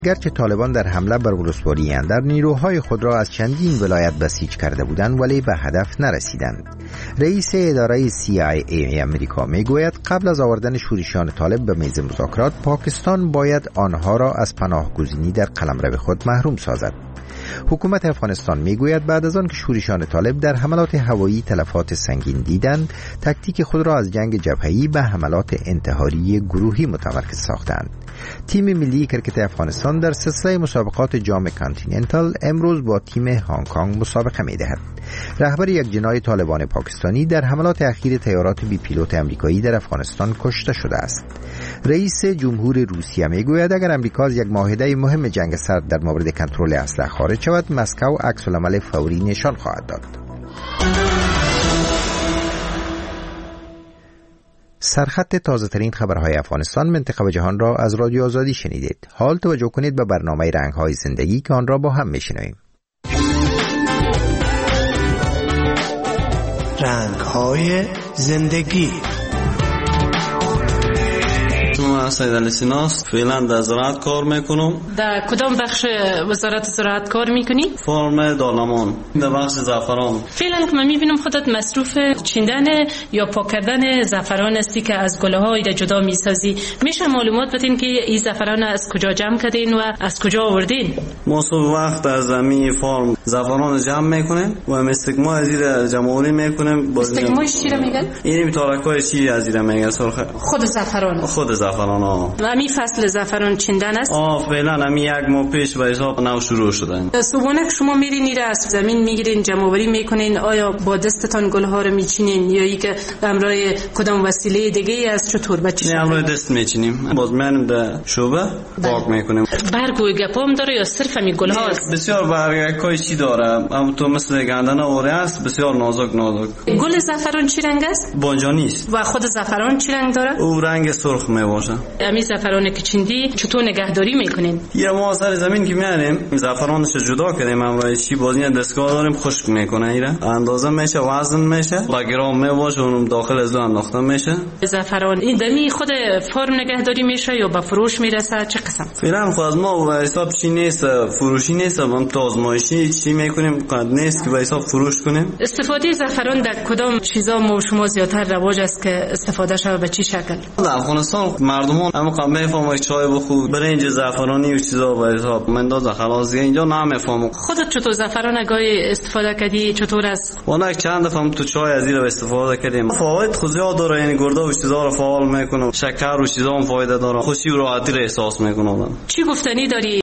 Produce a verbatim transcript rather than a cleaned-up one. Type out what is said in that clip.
گرچه طالبان در حمله بر ولسوالی اندر نیروهای خود را از چندین ولایت بسیج کرده بودند ولی به هدف نرسیدند. رئیس اداره سی آی ای امریکا میگوید قبل از آوردن شورشیان طالب به میز مذاکرات پاکستان باید آنها را از پناهگزینی در قلمرو خود محروم سازد. حکومت افغانستان میگوید بعد از آن که شورشیان طالب در حملات هوایی تلفات سنگین دیدند، تکتیک خود را از جنگ جبهه‌ای به حملات انتحاری گروهی متمرکز ساختند. تیم ملی کرکت افغانستان در سلسله مسابقات جام کانتیننتال امروز با تیم هنگ کنگ مسابقه می‌دهد. رهبر یک جناح طالبان پاکستانی در حملات اخیر طیارات بی پیلوت آمریکایی در افغانستان کشته شده است. رئیس جمهور روسیه میگوید اگر آمریکا از یک معاهده مهم جنگ سرد در مورد کنترل اسلحه خارج شود، مسکو عکس‌العمل فوری نشان خواهد داد. سرخط تازه ترین خبرهای افغانستان، منطقه و جهان را از رادیو آزادی شنیدید. حال توجه کنید به برنامه رنگ‌های زندگی که آن را با هم میشنویم. رنگ‌های زندگی. من سید علی سیناس، فعلا در زراعت کار میکنم. در کدام بخش وزارت زراعت کار میکنی؟ فرم دالمان در بخش زعفران. فعلا که من میبینم خودت مصروف چیندن یا پاک کردن زعفران هستی که از گله های جدا میسازی. میشه معلومات بدین که این زعفران از کجا جمع کردین و از کجا آوردین؟ ما صبح وقت از زمین فرم زعفران جمع میکنیم و استکما از این جمعوری میکنیم. استکماش چی رو میگن؟ این تارکای چی از این میگن سرخه. خود زعفران. خود زعفران ها. و همین فصل زعفران چیندن است؟ آه فعلا همین یک ماه پیش به حساب نو شروع شدن. صبحانه شما میرین ایره از زمین میگیرین جمع آوری میکنین، آیا با دستتان گل ها رو میچینین یا ای که همراه کدام وسیله دیگه از چطور بچش؟ نه همراه دست میچینیم. باز من به شوبه پاک میکنیم. برگ و گپام داره یا صرف همین گل هاست؟ بسیار برگ کای چی داره؟ اما تو مثل گندنه اوره است، بسیار نازک نازک. گل زعفران چی رنگ است؟ بانجانی است. و خود زعفران چی رنگ داره؟ او رنگ سرخ میباشه. همین زعفران که چیندی چطور نگهداری میکنین؟ یه ما سر زمین که میاریم زعفرانش جدا کردیم، همراه چی بازی دستگاه داریم خشک میکنه، ایره اندازه میشه، وزن میشه، با گرام میباشه، اونم داخل از دو انداخته میشه. زعفران این دمی خود فرم نگهداری میشه یا به فروش میرسه؟ چه قسم؟ فعلا خود از ما به حساب چی نیست، فروشی نیست، ما تو آزمایشی چی میکنیم، قد نیست که به حساب فروش کنیم. استفاده زعفران در کدام چیزا ما شما زیاتر رواج است که استفاده شه به چه شکل؟ در افغانستان مردمان هم قم میفهمن چای بخور، برنج زعفرانی و چیزا به حساب من داد خلاص اینجا نمیفهمم. خودت چطور زعفران گاهی استفاده کردی؟ چطور است؟ والا چند دفعه تو چای از این استفاده کردیم. فواید خود زیاد داره، یعنی گرده و چیزا رو فعال میکنه، شکر و چیزا هم فایده داره، خوشی و راحتی رو احساس میکنه. چی گفتنی داری